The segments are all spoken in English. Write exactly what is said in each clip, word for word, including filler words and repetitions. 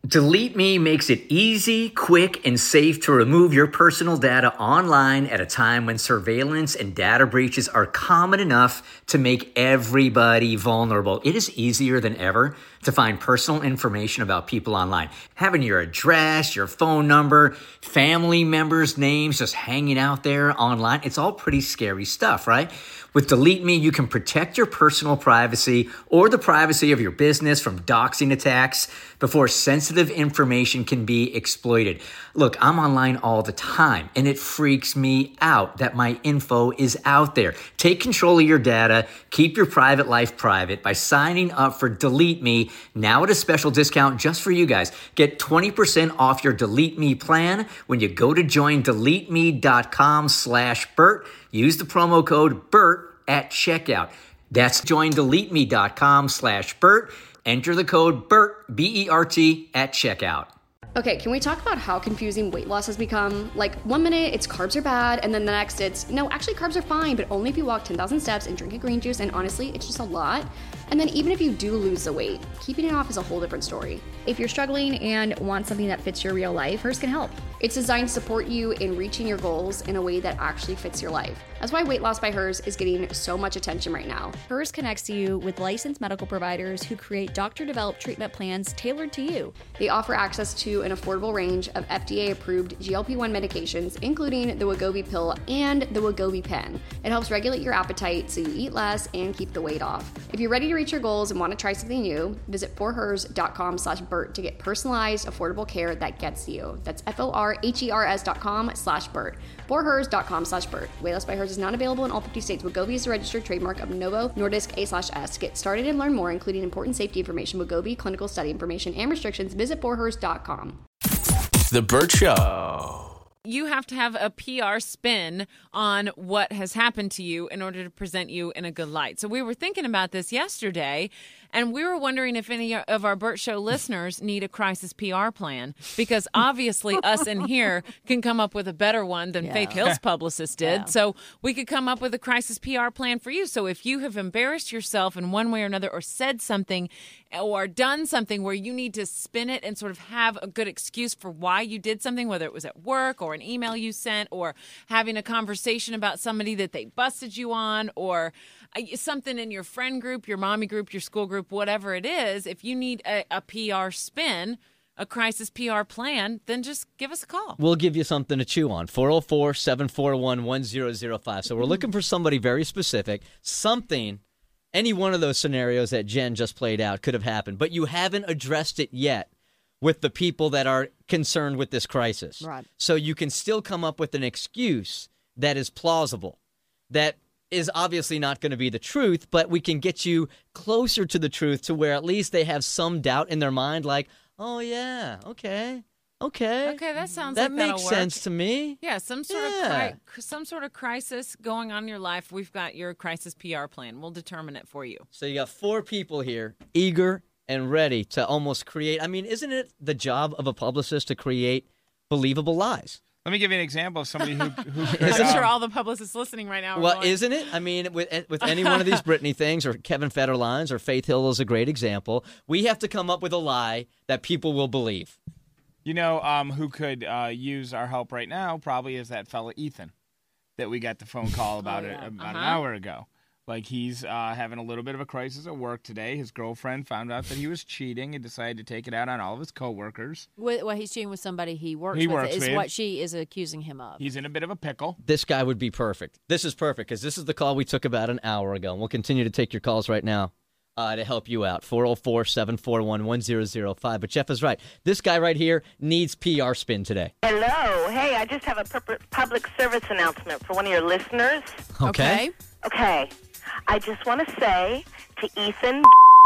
Delete Me makes it easy, quick, and safe to remove your personal data online at a time when surveillance and data breaches are common enough to make everybody vulnerable. It is easier than ever to find personal information about people online. Having your address, your phone number, family members' names just hanging out there online, it's all pretty scary stuff, right? With Delete Me, you can protect your personal privacy or the privacy of your business from doxing attacks before sensitive information can be exploited. Look, I'm online all the time, and it freaks me out that my info is out there. Take control of your data. Keep your private life private by signing up for Delete Me now at a special discount just for you guys. Get twenty percent off your Delete Me plan when you go to join delete me dot com slash Bert. Use the promo code BERT at checkout. That's join delete me dot com slash Bert. Enter the code BERT, B E R T, at checkout. Okay, can we talk about how confusing weight loss has become? Like, one minute it's carbs are bad, and then the next it's, no, actually carbs are fine, but only if you walk ten thousand steps and drink a green juice, and honestly, it's just a lot. And then even if you do lose the weight, keeping it off is a whole different story. If you're struggling and want something that fits your real life, Hers can help. It's designed to support you in reaching your goals in a way that actually fits your life. That's why Weight Loss by Hers is getting so much attention right now. Hers connects you with licensed medical providers who create doctor-developed treatment plans tailored to you. They offer access to an affordable range of F D A-approved G L P one medications, including the Wegovy pill and the Wegovy pen. It helps regulate your appetite so you eat less and keep the weight off. If you're ready to reach your goals and want to try something new, visit forhers dot com slash Bert to get personalized, affordable care that gets you. That's F O R H E R S dot com slash Bert. forhers dot com slash Bert. Weight Loss by Hers is not available in all fifty states. Wegovy is a registered trademark of Novo Nordisk A slash S. Get started and learn more, including important safety information, Wegovy, clinical study information, and restrictions. Visit forhers dot com. The Bert Show. You have to have a P R spin on what has happened to you in order to present you in a good light. So we were thinking about this yesterday, and we were wondering if any of our Bert Show listeners need a crisis P R plan, because obviously us in here can come up with a better one than Yeah. Faith Hill's publicist did. Yeah. So we could come up with a crisis P R plan for you. So if you have embarrassed yourself in one way or another, or said something or done something where you need to spin it and sort of have a good excuse for why you did something, whether it was at work or an email you sent or having a conversation about somebody that they busted you on, or uh, something in your friend group, your mommy group, your school group, whatever it is, if you need a, a P R spin, a crisis P R plan, then just give us a call. We'll give you something to chew on. four oh four, seven four one, one oh oh five. So we're looking for somebody very specific, something. Any one of those scenarios that Jen just played out could have happened, but you haven't addressed it yet with the people that are concerned with this crisis. Right. So you can still come up with an excuse that is plausible, that is obviously not going to be the truth, but we can get you closer to the truth to where at least they have some doubt in their mind, like, oh, yeah, okay. Okay. Okay, that sounds that like that'll makes work. sense to me. Yeah, some sort Yeah. of cri- some sort of crisis going on in your life. We've got your crisis P R plan. We'll determine it for you. So you got four people here, eager and ready to almost create. I mean, isn't it the job of a publicist to create believable lies? Let me give you an example of somebody who. who I'm um, sure all the publicists listening right now are Well, going, isn't it? I mean, with with any one of these Britney things, or Kevin Federline's, or Faith Hill is a great example. We have to come up with a lie that people will believe. You know, um, who could uh, use our help right now probably is that fella Ethan that we got the phone call about Oh, it yeah. about an Uh-huh. hour ago. Like, he's uh, having a little bit of a crisis at work today. His girlfriend found out that he was cheating and decided to take it out on all of his coworkers. Well, he's cheating with somebody he works He with. works is with. what she is accusing him of. He's in a bit of a pickle. This guy would be perfect. This is perfect because this is the call we took about an hour ago. And we'll continue to take your calls right now uh, to help you out. four oh four, seven four one, one oh oh five. But Jeff is right. This guy right here needs P R spin today. Hello. Hey, I just have a pu- public service announcement for one of your listeners. Okay. Okay. I just want to say to Ethan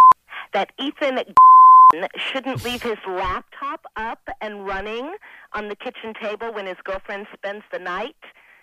that Ethan shouldn't leave his laptop up and running on the kitchen table when his girlfriend spends the night,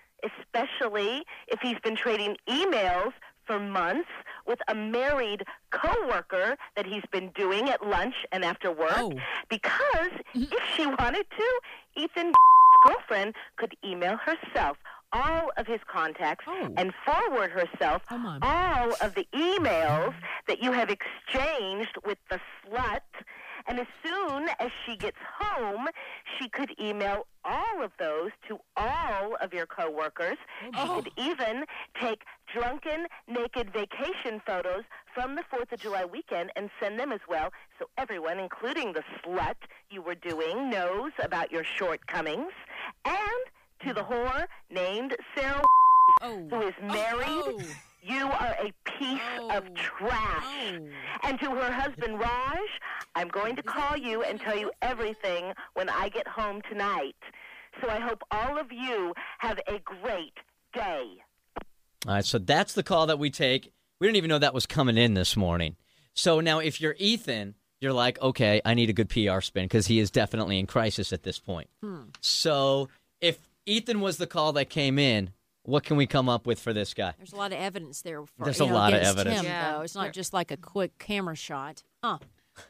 especially if he's been trading emails for months with a married coworker that he's been doing at lunch and after work. Oh. Because if she wanted to, Ethan's girlfriend could email herself all of his contacts Oh. and forward herself Come on. all of the emails that you have exchanged with the slut, And as soon as she gets home, she could email all of those to all of your coworkers. Oh. She could even take drunken, naked vacation photos from the fourth of July weekend and send them as well, so everyone, including the slut you were doing, knows about your shortcomings. And to the whore named Sarah, Oh. who is married, Oh. you are a piece Oh. of trash. Oh. And to her husband, Raj, I'm going to call you and tell you everything when I get home tonight. So I hope all of you have a great day. All right, so that's the call that we take. We didn't even know that was coming in this morning. So now if you're Ethan, you're like, okay, I need a good P R spin because he is definitely in crisis at this point. Hmm. So if Ethan was the call that came in, what can we come up with for this guy? There's a lot of evidence there. For, There's you a know, lot of against evidence. Him, Yeah. though. It's not just like a quick camera shot. Huh.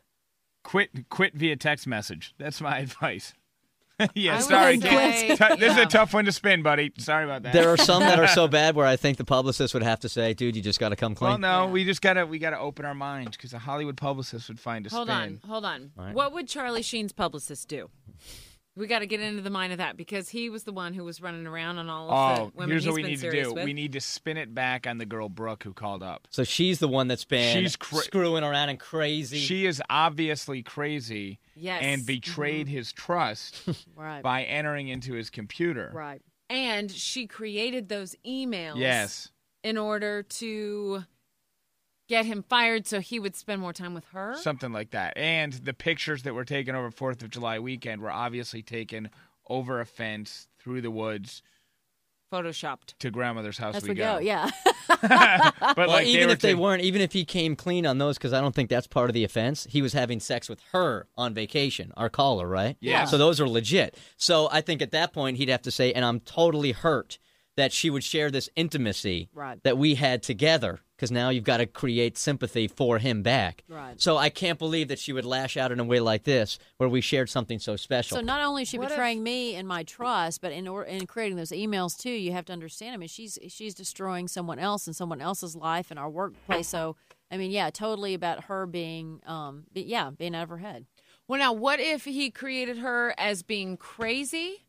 Quit, quit via text message. That's my advice. yeah, I sorry. would kid. say- T- This is yeah. a tough one to spin, buddy. Sorry about that. There are some that are so bad where I think the publicist would have to say, dude, you just got to come clean. Well, no, Yeah. we just gotta we gotta open our minds because a Hollywood publicist would find a Hold spin. on, hold on. All right. What would Charlie Sheen's publicist do? We got to get into the mind of that because he was the one who was running around on all of Oh, the women here's he's what we been need to serious do. with. We need to spin it back on the girl Brooke who called up. So she's the one that's been She's cra- screwing around and crazy. She is obviously crazy Yes. and betrayed his trust Right. by entering into his computer. Right. And she created those emails Yes. in order to get him fired so he would spend more time with her. Something like that. And the pictures that were taken over fourth of July weekend were obviously taken over a fence, through the woods, Photoshopped. to grandmother's house That's we we go. Yeah. But well, like even they were if they ta- weren't, even if he came clean on those, because I don't think that's part of the offense, he was having sex with her on vacation, our caller, right? Yeah. So those are legit. So I think at that point he'd have to say, and I'm totally hurt that she would share this intimacy Right. that we had together, because now you've got to create sympathy for him back. Right. So I can't believe that she would lash out in a way like this, where we shared something so special. So not only is she What betraying me and my trust, but in or, in creating those emails too, you have to understand. I mean, she's she's destroying someone else and someone else's life and our workplace. So I mean, yeah, totally about her being, um, be, yeah, being out of her head. Well, now, what if he created her as being crazy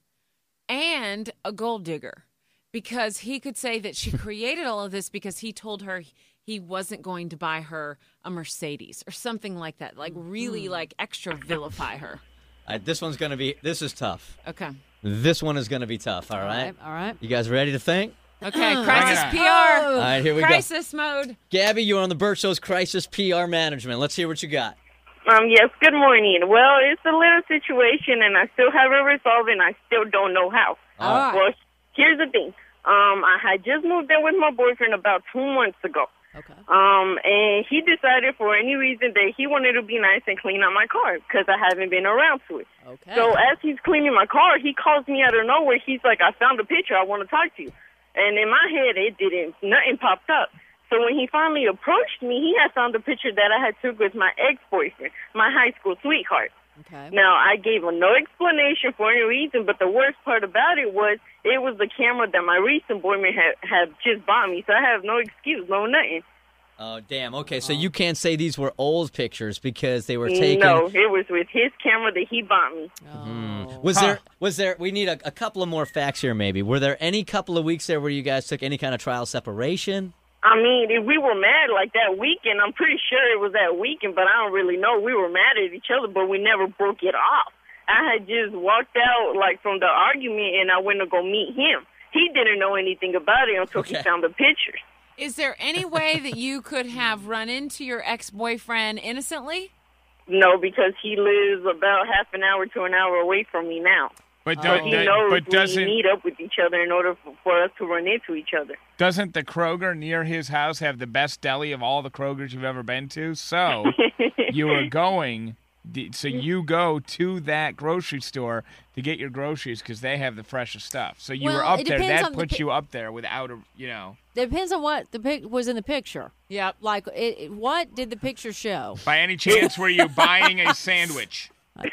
and a gold digger? Because he could say that she created all of this because he told her he wasn't going to buy her a Mercedes or something like that. Like, really, like, extra vilify her. All right, this one's going to be, this is tough. Okay. This one is going to be tough, all right? All right. You guys ready to think? Okay, Bring crisis it on. P R. All right, here we Crisis mode. go. Gabby, you're on the Burt Show's Crisis P R Management. Let's hear what you got. Um, yes, good morning. Well, it's a little situation, and I still haven't resolved it, and I still don't know how. All right. Well, here's the thing. Um, I had just moved in with my boyfriend about two months ago. Okay. Um, and he decided for any reason that he wanted to be nice and clean out my car because I haven't been around to it. Okay. So as he's cleaning my car, he calls me out of nowhere. He's like, I found a picture. I want to talk to you. And in my head, it didn't. Nothing popped up. So when he finally approached me, he had found a picture that I had took with my ex-boyfriend, my high school sweetheart. Okay. Now, I gave him no explanation for any reason, but the worst part about it was it was the camera that my recent boyfriend had, had just bought me, so I have no excuse, no nothing. Oh, damn. Okay, so you can't say these were old pictures because they were taken. No, it was with his camera that he bought me. Oh. Was Huh. there, was there, we need a, a couple of more facts here maybe. Were there any couple of weeks there where you guys took any kind of trial separation? I mean, if we were mad like that weekend, I'm pretty sure it was that weekend, but I don't really know. We were mad at each other, but we never broke it off. I had just walked out, like, from the argument, and I went to go meet him. He didn't know anything about it until Okay. he found the pictures. Is there any way that you could have run into your ex-boyfriend innocently? No, because he lives about half an hour to an hour away from me now. But, So do, he do- knows but we doesn't meet up with each other in order for, for us to run into each other. doesn't the Kroger near his house have the best deli of all the Krogers you've ever been to? So you were going, so you go to that grocery store to get your groceries because they have the freshest stuff. So you were Well, up it there. depends That on the puts pi- you up there without a, you know, Depends on what the pic was in the picture. Yep. Like, it, it- what did the picture show? by any chance were you buying a sandwich?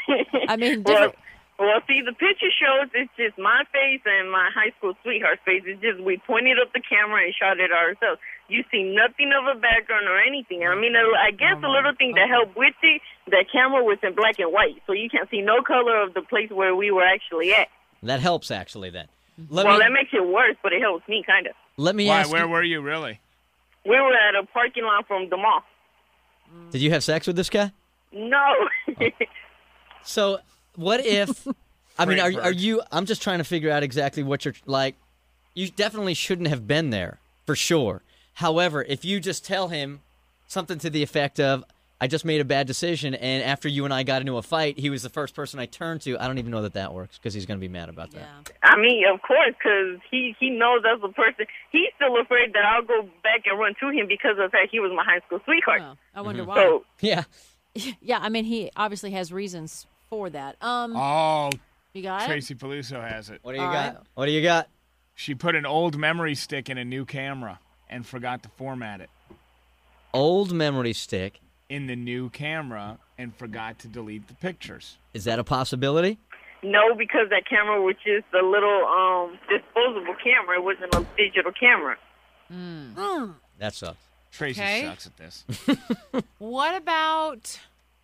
I mean, Well, different. well, see, the picture shows it's just my face and my high school sweetheart's face. It's just we pointed up the camera and shot it ourselves. you see nothing of a background or anything. I mean, I guess the little thing that helped with it, the camera was in black and white, so you can't see no color of the place where we were actually at. That helps, actually, then. Let well, me, that makes it worse, but it helps me, kind of. Let me Why? ask Where you, were you really? We were at a parking lot from the mall. did you have sex with this guy? No. So, what if, I mean, are, Great are bird. you, I'm just trying to figure out exactly what you're, like, you definitely shouldn't have been there, for sure. However, if you just tell him something to the effect of, I just made a bad decision, and after you and I got into a fight, he was the first person I turned to, I don't even know that that works, because he's going to be mad about that. Yeah. I mean, of course, because he, he knows as a person. He's still afraid that I'll go back and run to him because of the fact he was my high school sweetheart. Oh, I wonder Mm-hmm. why. So, Yeah. Yeah, I mean, he obviously has reasons for that. Um, Oh, you got it? Tracy Peluso has it. What do you All got? right. What do you got? She put an old memory stick in a new camera and forgot to format it Old memory stick. in the new camera and forgot to delete the pictures. Is that a possibility? no, because that camera was just a little um disposable camera. It wasn't a digital camera. That sucks. Tracy Okay. sucks at this. What about,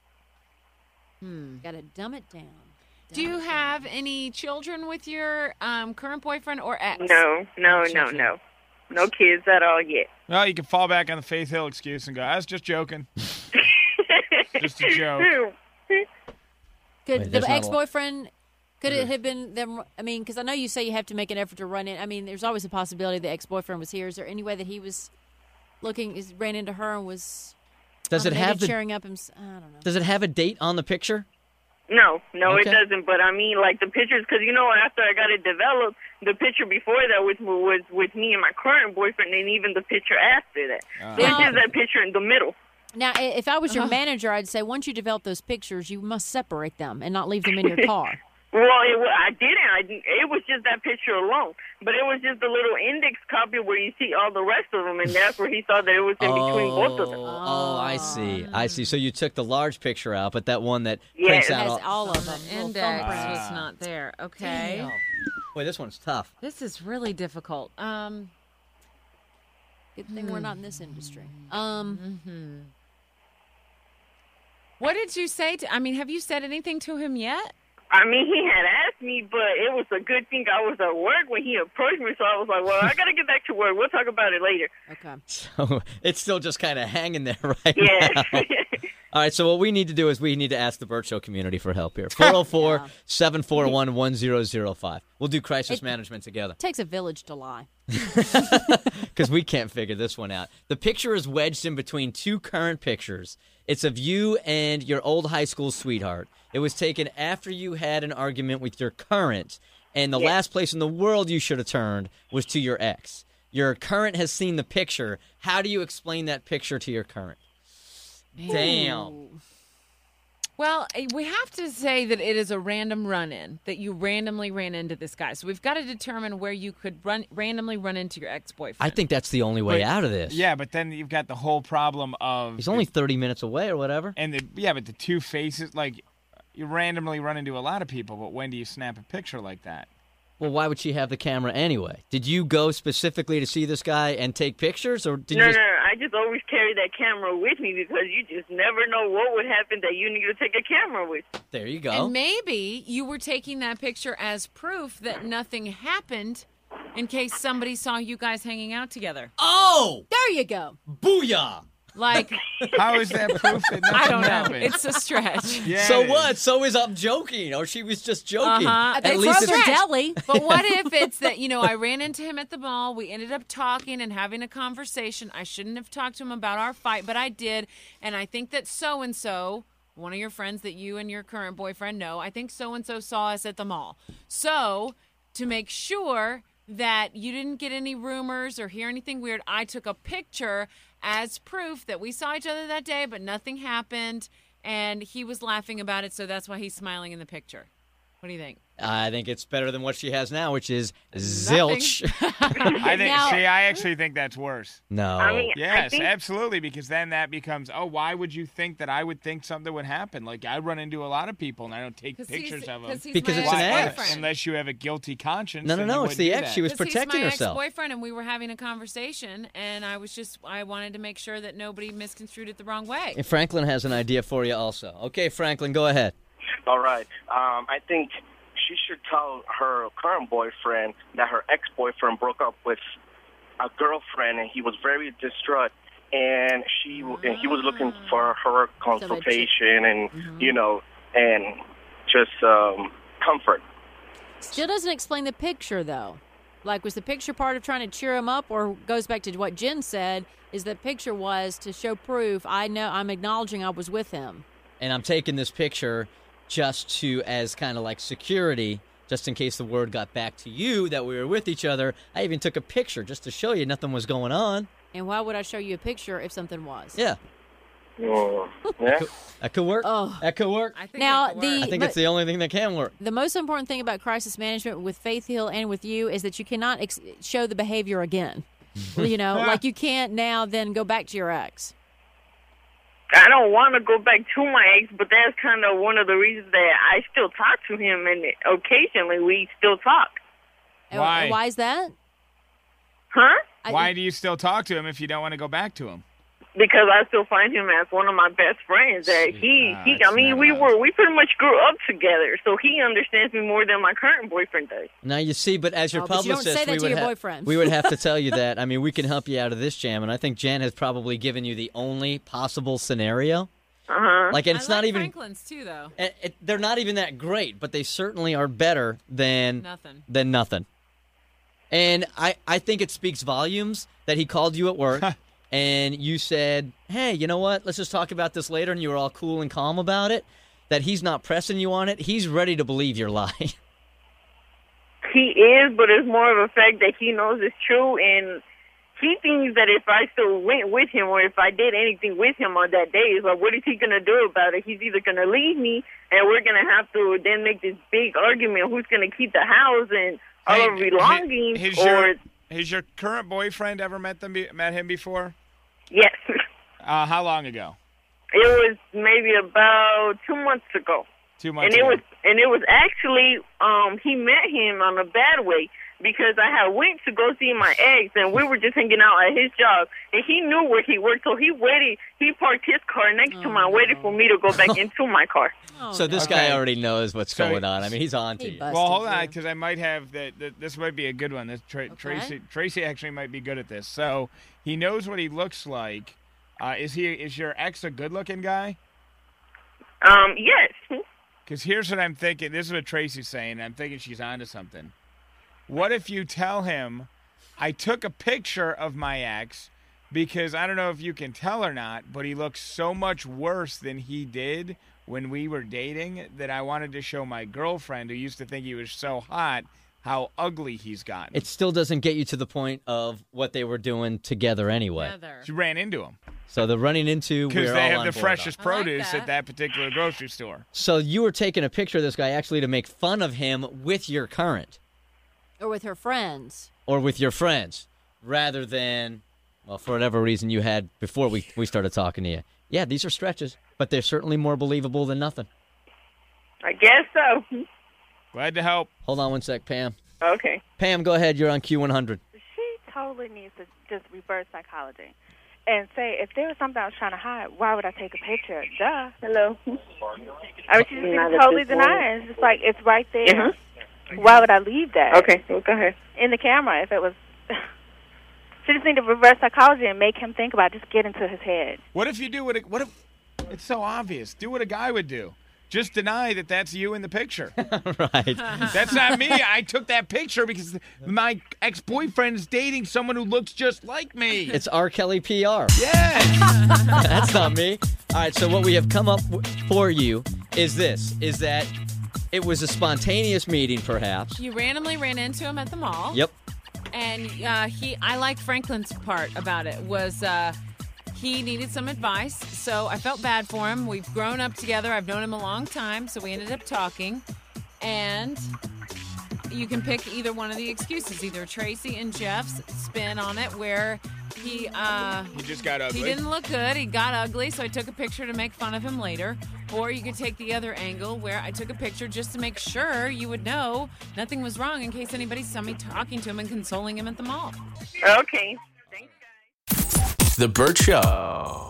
Got to dumb it down. do you have any children with your um, current boyfriend or ex? No, no, no, Children. no. No kids at all yet. Well, you can fall back on the Faith Hill excuse and go, I was just joking. Just a joke. Could Wait, there's the not a lot. ex-boyfriend, could it have been them? I mean, because I know you say you have to make an effort to run in. I mean, there's always a possibility the ex-boyfriend was here. Is there any way that he was looking, is ran into her and was Does um, it maybe have the cheering up him? s- I don't know. Does it have a date on the picture? No, no, Okay. it doesn't. But I mean, like the pictures, because you know, after I got it developed, the picture before that was was with me and my current boyfriend, and even the picture after that, which Now- is that picture in the middle. Now, i- if I was your manager, I'd say once you develop those pictures, you must separate them and not leave them in your car. Well, it, wa- I didn't. I didn't. It was just that picture alone. But it was just a little index copy where you see all the rest of them, and that's where he thought that it was in between both of them. Oh, I see. I see. So you took the large picture out, but that one that Yeah, prints it out Has all... all of them. little Index thumbprints. was not there. Okay. Boy, this one's tough. This is really difficult. Um, Good thing we're not in this industry. Um, what did you say to, I mean, have you said anything to him yet? I mean, he had asked me, but it was a good thing I was at work when he approached me, so I was like, well, I got to get back to work. We'll talk about it later. okay. So it's still just kind of hanging there right Yeah. now. All right, so what we need to do is we need to ask the Burt Show community for help here. four oh four, seven four one, one oh oh five. We'll do crisis It- management together Takes a village to lie. because we can't figure this one out. The picture is wedged in between two current pictures. It's of you and your old high school sweetheart. It was taken after you had an argument with your current, and the last place in the world you should have turned was to your ex. Your current has seen the picture. How do you explain that picture to your current? Damn. Well, eh, we have to say that it is a random run-in, that you randomly ran into this guy. So we've got to determine where you could run randomly run into your ex-boyfriend. I think that's the only way But- out of this. Yeah, but then you've got the whole problem of He's only thirty minutes away or whatever. and the yeah, but the two faces, like you randomly run into a lot of people, but when do you snap a picture like that? Well, why would she have the camera anyway? Did you go specifically to see this guy and take pictures, or did no, you just... no, no. I just always carry that camera with me because you just never know what would happen that you need to take a camera with. There you go. And maybe you were taking that picture as proof that nothing happened in case somebody saw you guys hanging out together. Oh! There you go. Booyah! Like, How is that proof that nothing I don't know. happened? It's a stretch. Yeah, So it what? is. So is I'm joking, or she was just joking. Uh-huh. At They least froze it's... her deli. But what if it's that, you know, I ran into him at the mall. We ended up talking and having a conversation. I shouldn't have talked to him about our fight, but I did. And I think that so-and-so, one of your friends that you and your current boyfriend know, I think so-and-so saw us at the mall. So to make sure that you didn't get any rumors or hear anything weird, I took a picture as proof that we saw each other that day, but nothing happened. And he was laughing about it, so that's why he's smiling in the picture. What do you think? I think it's better than what she has now, which is zilch. I think. Now- see, I actually think that's worse. No. I mean, I Yes, think absolutely, because then that becomes, oh, why would you think that I would think something would happen? Like, I run into a lot of people, and I don't take 'Cause pictures he's, of them. 'cause he's Because my it's an ex. ex-boyfriend. Unless you have a guilty conscience. no, no, then no. you It's the wouldn't do ex. She that. was 'Cause protecting he's my herself. ex-boyfriend, and we were having a conversation, and I was just, I wanted to make sure that nobody misconstrued it the wrong way. And Franklin has an idea for you also. Okay, Franklin, go ahead. All right. Um, I think she should tell her current boyfriend that her ex-boyfriend broke up with a girlfriend, and he was very distraught. And she and he was looking for her consultation and Mm-hmm. you know and just um, comfort. Still doesn't explain the picture, though. Like, was the picture part of trying to cheer him up, or goes back to what Jen said, is the picture was to show proof, I know, I'm acknowledging I was with him. And I'm taking this picture just to, as kind of like security, just in case the word got back to you that we were with each other. I even took a picture just to show you nothing was going on. And why would I show you a picture if something was? Yeah. Mm, yeah. That could work. Oh. That could work. I think Now, that could the- work. I think but- it's the only thing that can work. The most important thing about crisis management with Faith Hill and with you is that you cannot ex- show the behavior again. You know, like you can't now then go back to your ex. I don't want to go back to my ex, but that's kind of one of the reasons that I still talk to him, and occasionally we still talk. And- Why? and why is that? Huh? I- Why do you still talk to him if you don't want to go back to him? Because I still find him as one of my best friends. That he, Ah, he. it's I mean, never we enough. were, we pretty much grew up together, so he understands me more than my current boyfriend does. Now you see, but as your Oh, but you don't publicist, say that we to would your ha- boyfriend. we would have to tell you that. I mean, we can help you out of this jam, and I think Jen has probably given you the only possible scenario. Uh huh. Like, and it's I not like even. Franklin's too, though. It, it, they're not even that great, but they certainly are better than Nothing. than nothing. And I, I think it speaks volumes that he called you at work and you said, hey, you know what? Let's just talk about this later. And you were all cool and calm about it. That he's not pressing you on it. He's ready to believe your lie. He is, but it's more of a fact that he knows it's true, and he thinks that if I still went with him or if I did anything with him on that day, it's like, what is he going to do about it? He's either going to leave me, and we're going to have to then make this big argument who's going to keep the house and all Hey, our belongings, has or your, has your current boyfriend ever met them? Be, met him before? yes. Uh, how long ago? It was maybe about two months ago. Two months and it ago. was and it was actually um he met him on a bad way, because I had went to go see my ex, and we were just hanging out at his job, and he knew where he worked, so he waited. He parked his car next to mine, waiting for me to go back into my car. Oh, so this Okay. guy already knows what's So- going on. I mean, he's on to He you. busted Well, hold on, you. because I might have that. that- This might be a good one. This tra- Okay. Tracy, Tracy actually might be good at this. So he knows what he looks like. Uh, is he? Is your ex a good-looking guy? Um, yes. Because here's what I'm thinking. This is what Tracy's saying. And I'm thinking she's onto something. What if you tell him, I took a picture of my ex because I don't know if you can tell or not, but he looks so much worse than he did when we were dating that I wanted to show my girlfriend, who used to think he was so hot, how ugly he's gotten. It still doesn't get you to the point of what they were doing together anyway. Together. She ran into him So the running into because we're they all have on the board freshest I like produce that. at that particular grocery store. So you were taking a picture of this guy actually to make fun of him with your current Or with her friends. or with your friends rather than, well, for whatever reason you had before we, we started talking to you. Yeah, these are stretches, but they're certainly more believable than nothing. I guess so. Glad to help. Hold on one sec, Pam. Okay. Pam, go ahead. You're on Q one hundred. She totally needs to just reverse psychology and say, if there was something I was trying to hide, why would I take a picture? Duh. Hello. I mean, she's Not just at totally this denying. It's just like, it's right there. Uh-huh. Why would I leave that Okay, well, go ahead. in the camera if it was... She just need to reverse psychology and make him think about it. Just get into his head. What if you do what? A, what if? It's so obvious. Do what a guy would do. Just deny that that's you in the picture. Right. That's not me. I took that picture because my ex-boyfriend's dating someone who looks just like me. It's R. Kelly P R. Yes. That's not me. All right, so what we have come up w- for you is this, is that it was a spontaneous meeting, perhaps. You randomly ran into him at the mall. Yep. And uh, he, I like Franklin's part about it, was uh, he needed some advice. So I felt bad for him. We've grown up together. I've known him a long time. So we ended up talking. And you can pick either one of the excuses, either Tracy and Jeff's spin on it, where he uh, he just got ugly. He didn't look good. He got ugly, so I took a picture to make fun of him later. Or you could take the other angle, where I took a picture just to make sure you would know nothing was wrong in case anybody saw me talking to him and consoling him at the mall. Okay. The Burt Show.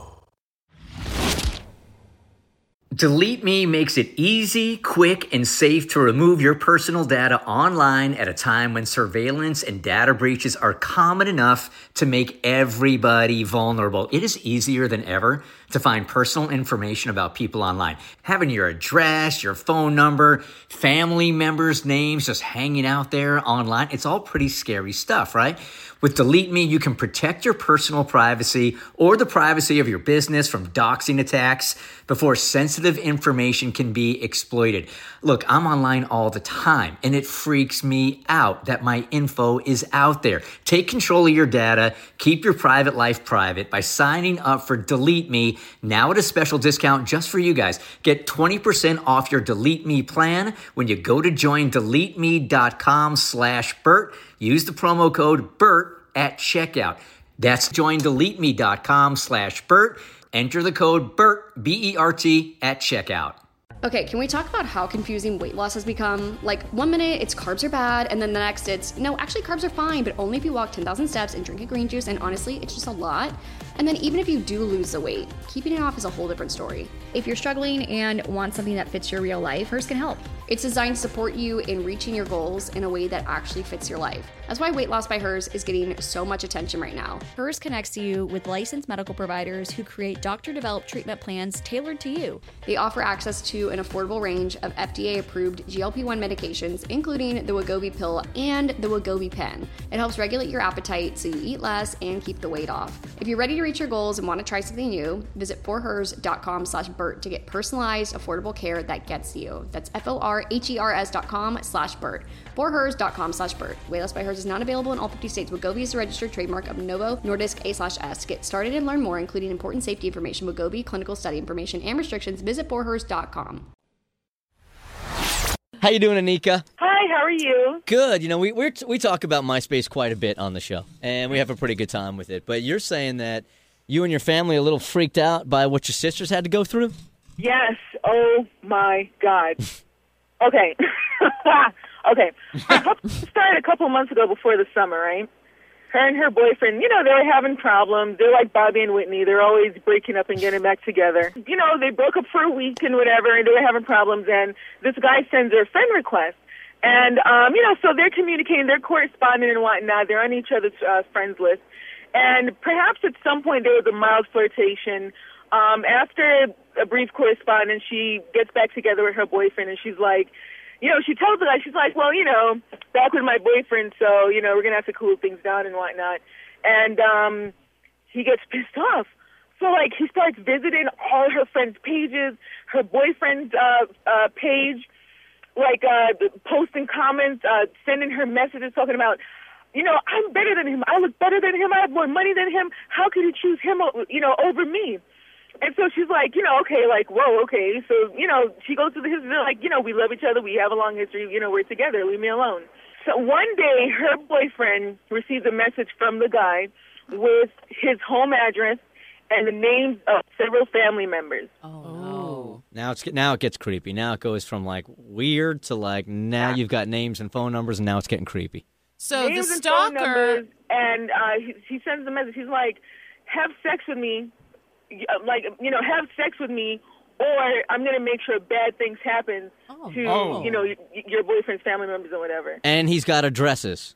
Delete Me makes it easy, quick, and safe to remove your personal data online at a time when surveillance and data breaches are common enough to make everybody vulnerable. It is easier than ever to find personal information about people online. Having your address, your phone number, family members' names just hanging out there online, it's all pretty scary stuff, right? With Delete Me, you can protect your personal privacy or the privacy of your business from doxing attacks before sensitive information can be exploited. Look, I'm online all the time, and it freaks me out that my info is out there. Take control of your data, keep your private life private by signing up for Delete Me now at a special discount just for you guys. Get twenty percent off your Delete Me plan when you go to join delete me dot com slash Burt. Use the promo code BURT at checkout. That's join delete me dot com slash Burt. Enter the code BURT, B E R T, at checkout. Okay, can we talk about how confusing weight loss has become? Like, one minute it's carbs are bad, and then the next it's, no, actually carbs are fine, but only if you walk ten thousand steps and drink a green juice, and honestly, it's just a lot. And then even if you do lose the weight, keeping it off is a whole different story. If you're struggling and want something that fits your real life, Hers can help. It's designed to support you in reaching your goals in a way that actually fits your life. That's why Weight Loss by Hers is getting so much attention right now. Hers connects you with licensed medical providers who create doctor-developed treatment plans tailored to you. They offer access to an affordable range of F D A-approved G L P one medications, including the Wegovy pill and the Wegovy pen. It helps regulate your appetite so you eat less and keep the weight off. If you're ready to reach your goals and want to try something new, visit for hers dot com slash Burt to get personalized, affordable care that gets you. That's F O R H E R S dot com slash Burt. for hers dot com slash Burt. Weight Loss by Hers is not available in all fifty states. Wegovy is a registered trademark of Novo Nordisk A slash S. Get started and learn more, including important safety information, Wegovy, clinical study information, and restrictions. Visit for hers dot com. How you doing, Anika? Hi, how are you? Good. You know, we we're, we talk about MySpace quite a bit on the show, and we have a pretty good time with it. But you're saying that you and your family are a little freaked out by what your sisters had to go through? Yes. Oh, my God. Okay. Okay. Our couple started a couple months ago before the summer, right? Her and her boyfriend, you know, they were having problems. They're like Bobby and Whitney. They're always breaking up and getting back together. You know, they broke up for a week and whatever, and they were having problems, and this guy sends her a friend request. And, um, you know, so they're communicating, they're corresponding and whatnot. They're on each other's uh, friends list. And perhaps at some point there was a mild flirtation. Um, after a brief correspondence, she gets back together with her boyfriend, and she's like, you know, she tells the guy, she's like, well, you know, back with my boyfriend, so, you know, we're going to have to cool things down and whatnot. And um, he gets pissed off. So, like, he starts visiting all her friends' pages, her boyfriend's uh, uh, page, like uh, posting comments, uh, sending her messages talking about, you know, I'm better than him. I look better than him. I have more money than him. How could you choose him, you know, over me? And so she's like, you know, okay, like, whoa, okay. So, you know, she goes through the history, like, you know, we love each other. We have a long history. You know, we're together. Leave me alone. So one day her boyfriend receives a message from the guy with his home address and the names of several family members. Oh, no. Now, it's, now it gets creepy. Now it goes from, like, weird to, like, now you've got names and phone numbers, and now it's getting creepy. So names the and phone stalker... numbers, and uh, he, he sends a message. He's like, have sex with me. Like, you know, have sex with me, or I'm going to make sure bad things happen oh. to, oh. you know, your boyfriend's family members or whatever. And he's got addresses.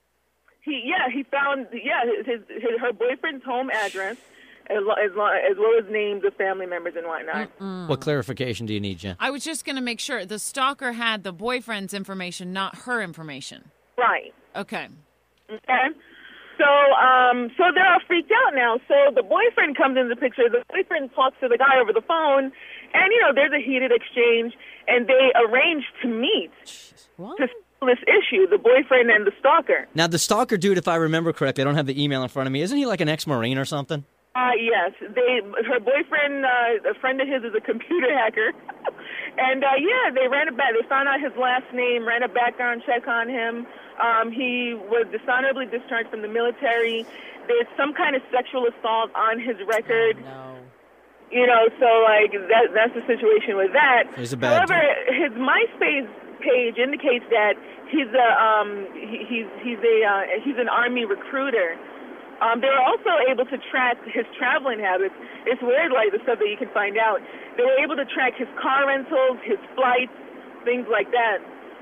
He, yeah, he found, yeah, his, his her boyfriend's home address, as, lo- as, lo- as well as names of family members and whatnot. Mm-mm. What clarification do you need, Jen? I was just going to make sure the stalker had the boyfriend's information, not her information. Right. Okay. Okay. So, um, so they're all freaked out now. So the boyfriend comes into the picture. The boyfriend talks to the guy over the phone, and, you know, there's a heated exchange, and they arrange to meet what? to settle this issue, the boyfriend and the stalker. Now, the stalker dude, if I remember correctly, I don't have the email in front of me. Isn't he like an ex-Marine or something? Uh, yes, they. Her boyfriend, uh, a friend of his, is a computer hacker, and uh, yeah, they ran it back. They found out his last name, ran a background check on him. Um, he was dishonorably discharged from the military. There's some kind of sexual assault on his record. Oh, no. You know, so like that. That's the situation with that. He's a bad However, his MySpace page indicates that he's a um, he, he's he's a uh, he's an Army recruiter. Um, they were also able to track his traveling habits. It's weird, like the stuff that you can find out. They were able to track his car rentals, his flights, things like that.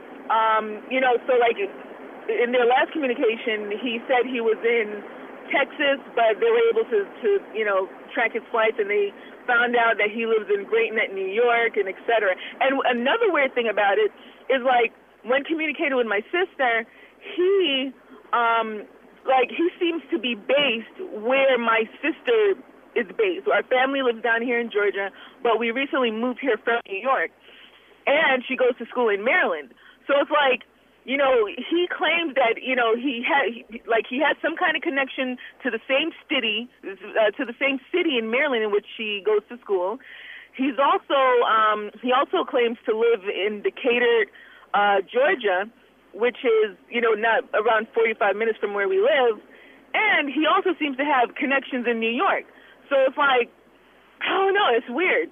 Um, you know, so like in their last communication, he said he was in Texas, but they were able to, to you know, track his flights, and they found out that he lives in Great Neck, New York, and et cetera. And another weird thing about it is, like, when communicating with my sister, he, um, like, he seems to be based where my sister is based. Our family lives down here in Georgia, but we recently moved here from New York, and she goes to school in Maryland. So it's like, you know, he claims that, you know, he had, he, like, he had some kind of connection to the same city, uh, to the same city in Maryland in which she goes to school. He's also, um, he also claims to live in Decatur, uh, Georgia, which is, you know, not around forty-five minutes from where we live. And he also seems to have connections in New York. So it's like, I don't know, it's weird.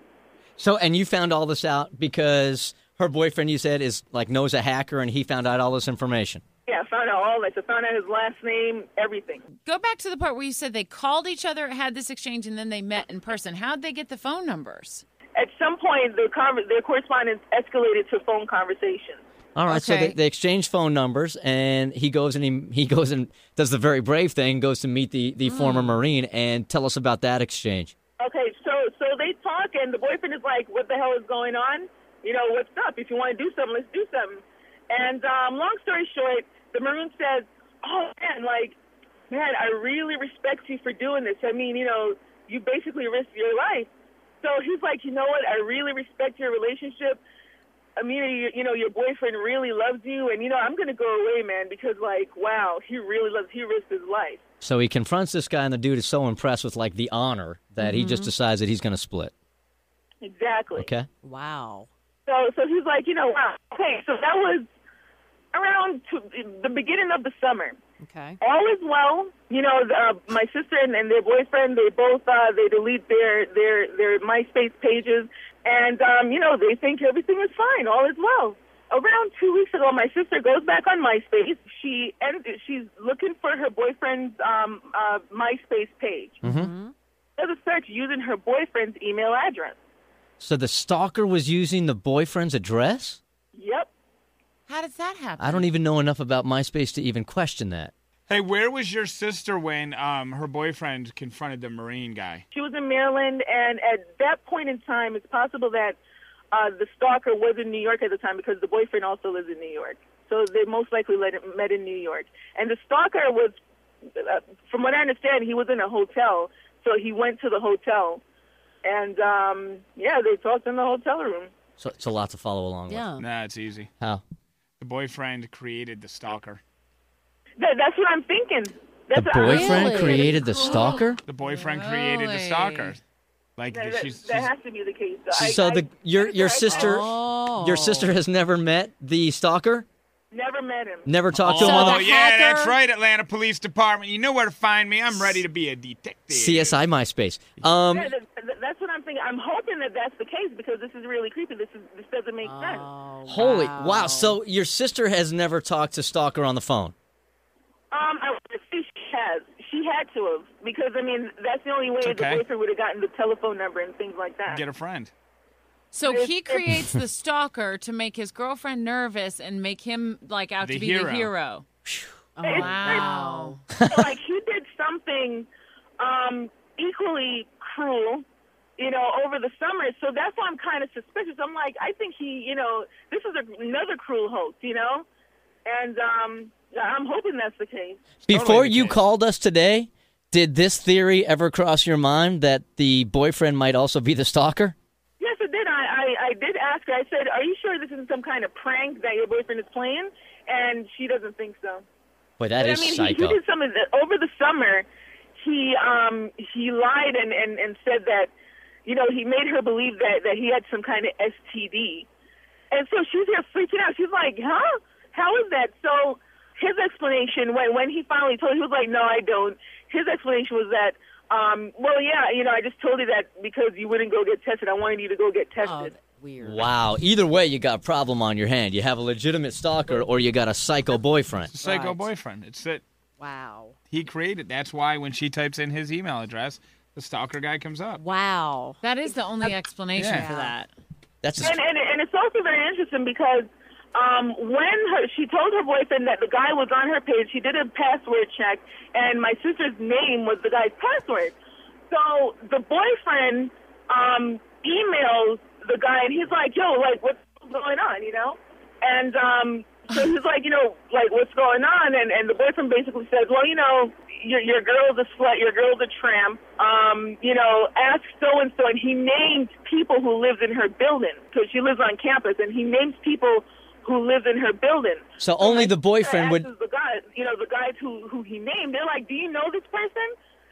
So, and you found all this out because her boyfriend, you said, is like knows a hacker, and he found out all this information. Yeah, I found out all this. I found out his last name, everything. Go back to the part where you said they called each other, had this exchange, and then they met in person. How'd they get the phone numbers? At some point, the con- their correspondence escalated to phone conversations. All right, so Okay. they, they exchange phone numbers, and he goes and he he goes and does the very brave thing, goes to meet the, the former Marine, and tell us about that exchange. Okay, so so they talk, and the boyfriend is like, "What the hell is going on? You know, what's up? If you want to do something, let's do something." And um, long story short, the Marine says, "Oh man, like, man, I really respect you for doing this. I mean, you know, you basically risked your life." So he's like, "You know what? I really respect your relationship. I mean, you, you know, your boyfriend really loves you, and, you know, I'm going to go away, man, because, like, wow, he really loves, he risked his life." So he confronts this guy, and the dude is so impressed with, like, the honor that Mm-hmm. he just decides that he's going to split. Exactly. Okay? Wow. So so he's like, you know, wow, okay, so that was around to the beginning of the summer. Okay. All is well. You know, uh, my sister and, and their boyfriend, they both, uh, they delete their, their, their MySpace pages. And, um, you know, they think everything is fine. All is well. Around two weeks ago, my sister goes back on MySpace. She and she's looking for her boyfriend's um, uh, MySpace page. Mm-hmm. Does a search using her boyfriend's email address. So the stalker was using the boyfriend's address? Yep. How does that happen? I don't even know enough about MySpace to even question that. Hey, where was your sister when um, her boyfriend confronted the Marine guy? She was in Maryland, and at that point in time, it's possible that uh, the stalker was in New York at the time because the boyfriend also lives in New York. So they most likely let, met in New York. And the stalker was, uh, from what I understand, he was in a hotel. So he went to the hotel, and, um, yeah, they talked in the hotel room. So it's a lot to follow along Yeah. Nah, it's easy. with. How? The boyfriend created the stalker. That, that's what I'm thinking. That's The what I- boyfriend Really? created the stalker? The boyfriend created the Really? stalker. Like That, that, she's, that she's has to be the case. I- So I- the your your sister Oh. your sister has never met the stalker? Never met him. Never talked to him Oh, on the the yeah, hacker- that's right, Atlanta Police Department. You know where to find me. I'm ready to be a detective. C S I MySpace. Um Yeah, that, that- that's what I'm thinking. I'm hoping that that's the case because this is really creepy. This is this doesn't make sense. Oh, Holy wow. So your sister has never talked to stalker on the phone. Um, I want to say she has. She had to have because I mean that's the only way okay. the boyfriend would have gotten the telephone number and things like that. Get a friend. So It's- he it's- creates the stalker to make his girlfriend nervous and make him like out The to be hero. the hero. Oh, It's- wow. like he did something um, equally cruel, you know, over the summer. So that's why I'm kind of suspicious. I'm like, I think he, you know, this is a, another cruel hoax, you know, and um, I'm hoping that's the case. Before Totally the you case. called us today, did this theory ever cross your mind that the boyfriend might also be the stalker? Yes, it did. I, I, I did ask her. I said, "Are you sure this isn't some kind of prank that your boyfriend is playing?" And she doesn't think so. Boy, that But, is I mean, he, psycho. he did some of the, over the summer. he um, he lied and, and, and said that, you know, he made her believe that, that he had some kind of S T D. And so she's here freaking out. She's like, huh? How is that? So his explanation, when, when he finally told her, he was like, no, I don't. His explanation was that, um, well, yeah, you know, I just told you that because you wouldn't go get tested. I wanted you to go get tested. Oh, weird. Wow. Either way, you got a problem on your hand. You have a legitimate stalker or you got a psycho boyfriend. It's a psycho Right. boyfriend. It's that Wow. he created. That's why when she types in his email address, the stalker guy comes up. Wow. That is the only explanation Yeah. for that. That's And, and and it's also very interesting because um, when her, she told her boyfriend that the guy was on her page, she did a password check, and my sister's name was the guy's password. So the boyfriend um, emails the guy, and he's like, "Yo, like, what's going on?" You know, and um, so he's like, "You know, like, what's going on?" And and the boyfriend basically says, "Well, you know, your your girl's a slut, your girl's a tramp. Um, you know, ask so and so." And he named people who lives in her building because she lives on campus, and he names people who live in her building. So only the boyfriend would. Asks the guys, you know, the guys who who he named. They're like, "Do you know this person?"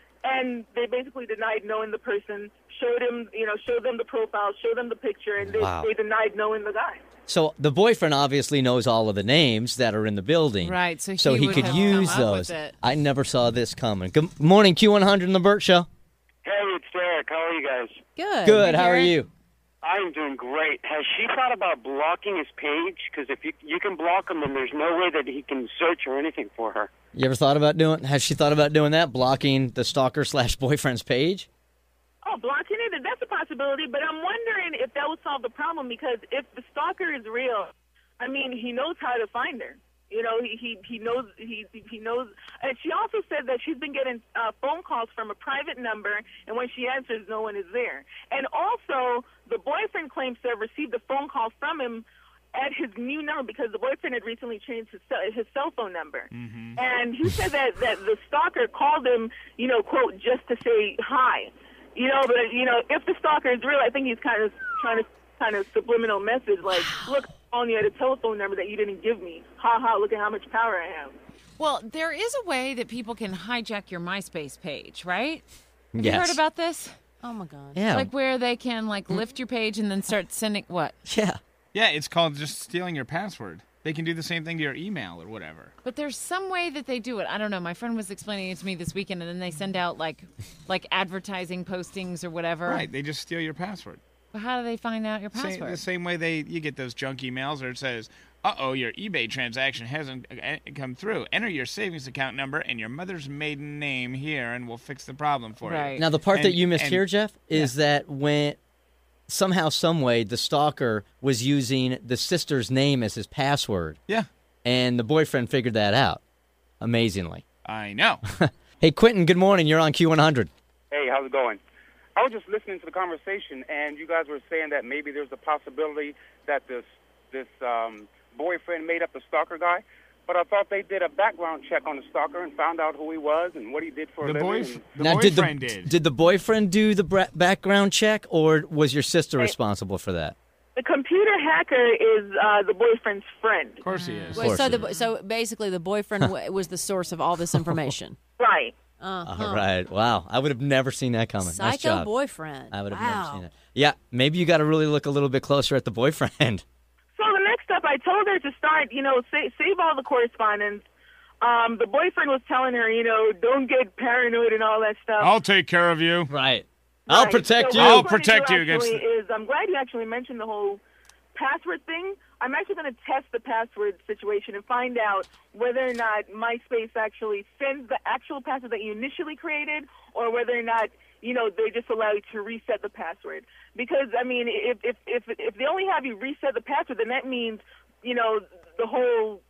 And they basically denied knowing the person. Showed him, you know, showed them the profile, showed them the picture, and they, Wow. they denied knowing the guy. So the boyfriend obviously knows all of the names that are in the building. Right, so he so he would could have use come up with those. it. I never saw this coming. Good morning, Q one hundred and the Burt Show. Hey, it's Derek. How are you guys? Good. Good. How are you? I'm doing great. Has she thought about blocking his page? Because if you you can block him, then there's no way that he can search or anything for her. You ever thought about doing? Has she thought about doing that? Blocking the stalker slash boyfriend's page? Oh, blocking it, that's a possibility, but I'm wondering if that would solve the problem, because if the stalker is real, I mean, he knows how to find her. You know, he he, he knows he he knows. And she also said that she's been getting uh, phone calls from a private number, and when she answers, no one is there. And also, the boyfriend claims to have received a phone call from him at his new number because the boyfriend had recently changed his cell, his cell phone number. Mm-hmm. And he said that that the stalker called him, you know, quote, just to say hi. You know, but, you know, if the stalker is real, I think he's kind of trying to kind of subliminal message, like, look, I'm calling you at a telephone number that you didn't give me. Ha ha, look at how much power I have. Well, there is a way that people can hijack your MySpace page, right? Have Yes. you heard about this? Oh, my God. Yeah. Like where they can, like, lift your page and then start sending what? Yeah. Yeah, it's called just stealing your password. They can do the same thing to your email or whatever. But there's some way that they do it. I don't know. My friend was explaining it to me this weekend, and then they send out, like, like advertising postings or whatever. Right, they just steal your password. But how do they find out your Same, password? the same way they you get those junk emails where it says, uh-oh, your eBay transaction hasn't uh, come through. Enter your savings account number and your mother's maiden name here, and we'll fix the problem for Right. you. Now the part And- that you missed and- here, Jeff, is that when somehow, some way, the stalker was using the sister's name as his password. Yeah. And the boyfriend figured that out. Amazingly. I know. Hey, Quentin, good morning. You're on Q one hundred. Hey, how's it going? I was just listening to the conversation, and you guys were saying that maybe there's a possibility that this this um, boyfriend made up the stalker guy. But I thought they did a background check on the stalker and found out who he was and what he did for The a living. boyf- and- the now, boyfriend did the, did. Did the boyfriend do the bra- background check, or was your sister responsible for that? The computer hacker is uh, the boyfriend's friend. Of course he is. Wait, so the so basically the boyfriend w- was the source of all this information. Right. Uh-huh. All right. Wow. I would have never seen that coming. nice Psycho job. boyfriend. I would have wow. never seen it. Yeah, maybe you got to really look a little bit closer at the boyfriend. So the next step, I told her to start, you know, sa- save all the correspondence. Um, the boyfriend was telling her, you know, don't get paranoid and all that stuff. I'll take care of you. Right. I'll Right. protect So you. what I'm I'll gonna protect do you against actually the- Is I'm glad you actually mentioned the whole password thing. I'm actually going to test the password situation and find out whether or not MySpace actually sends the actual password that you initially created, or whether or not, you know, they just allow you to reset the password. Because I mean, if if if if they only have you reset the password, then that means, you know, the whole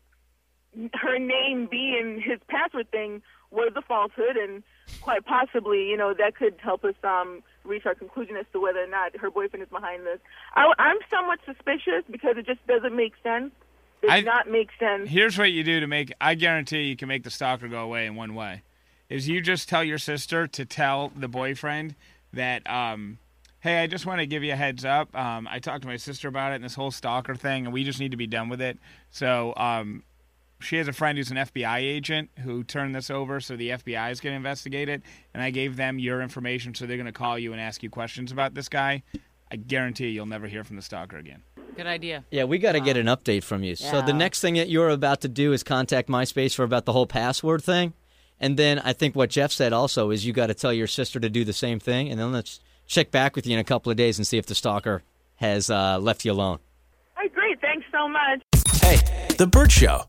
her name being his password thing was a falsehood, and quite possibly, you know, that could help us um, reach our conclusion as to whether or not her boyfriend is behind this. I, I'm somewhat suspicious because it just doesn't make sense. Does I- not make sense. Here's what you do to make, I guarantee you can make the stalker go away in one way, is you just tell your sister to tell the boyfriend that, um, hey, I just want to give you a heads up. Um, I talked to my sister about it and this whole stalker thing, and we just need to be done with it. So, um, She has a friend who's an F B I agent who turned this over so the F B I is going to investigate it, and I gave them your information, so they're going to call you and ask you questions about this guy. I guarantee you'll never hear from the stalker again. Good idea. Yeah, we got to wow. get an update from you. Yeah. So the next thing that you're about to do is contact MySpace for about the whole password thing. And then I think what Jeff said also is you got to tell your sister to do the same thing, and then let's check back with you in a couple of days and see if the stalker has uh, left you alone. All right, great. Thanks so much. Hey, The Bert Show.